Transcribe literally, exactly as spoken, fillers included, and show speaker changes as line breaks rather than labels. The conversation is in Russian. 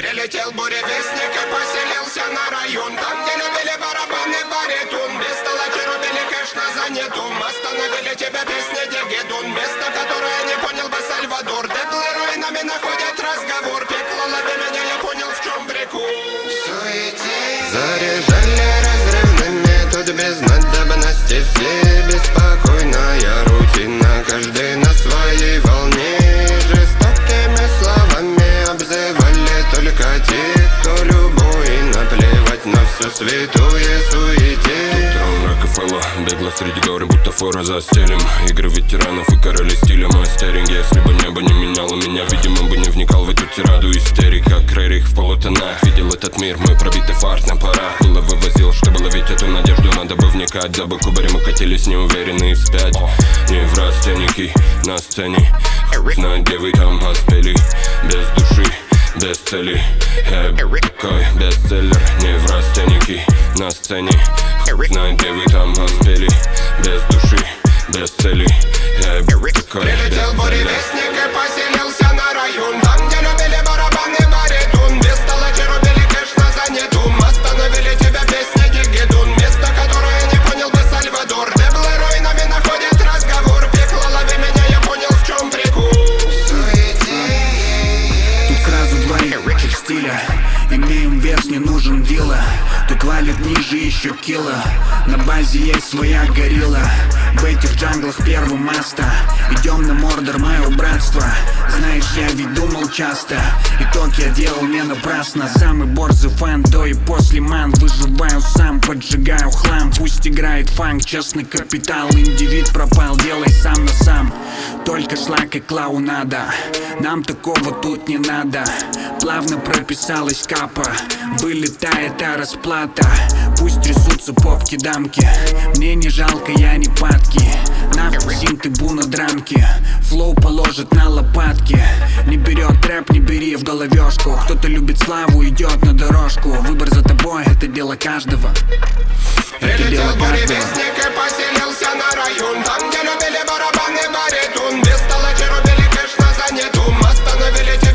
Прилетел буревестник и поселился на район, там, где любили барабаны, баритун. Без столачи рубили кэш на занятум. Остановили тебя песни Дигидун. Место, которое не понял бы Сальвадор. Деплы руинами находят разговор. Пекло, лови меня, я понял, в чем прикол.
Заряжали разрывными, тут без надобности. Все беспокойная рутина, каждый на своей волне. Жестокими словами обзывали только тех, кто любой. Наплевать на все святое суете.
Тут трон Рокфеллера, бегло среди горы, будто фора за стилем. Игры ветеранов и короли стиля мастеринг. Если бы небо не меняло меня, видимо, бы не вникал в эту тираду истерик. Как Рерих в полутонах видел этот мир, мой пробитый фарт на парах. Было вывозил, чтобы ловить эту надежду, надо бы вникать. За бы кубарем мы катились неуверенные вспять. Не в растенники на сцене, знать, где вы там поспели. Без души, без цели, я такой бестселлер. Не в растеники на сцене, знать, где вы там поспели. Без души, без цели, я такой
Прилетел
бестселлер.
буревестник и поселился на район, там, где любили барабаны, баритун. Без столачи рубили кэш на занятум. Остановили тебя песни Дигидун. Место, которое не понял бы Сальвадор. Деблы руинами находят разговор. Пекло, лови меня, я понял, в чем прикол.
Тут сразу два их стиля. Имеем вес, не нужен дила. Тут валит ниже еще кило. На базе есть своя горилла. В этих джанглах первый маста. Идем на мордор, мое братство. Знаешь, я ведь думал часто. Итог я делал не напрасно. Самый борзый фан до и после ман. Выживаю сам, поджигаю хлам. Пусть играет фанк, честный капитал. Индивид пропал, делай сам на сам. Только шлак и клоунада. Нам такого тут не надо. Плавно прописалась капа. Вылетает та расплата. Пусть трясутся попки-дамки. Мне не жалко, я не падки. Нахуй синт и буна драмки. Флоу положит на лопатки. Не берет рэп, не бери в головешку. Кто-то любит славу, идет на дорожку. Выбор за тобой, это дело каждого. Это дело
Прилетел
каждого.
буревестник и поселился на район, там, где любили барабаны, баритун. Без столачи рубили кэш на занятум. Остановили тебя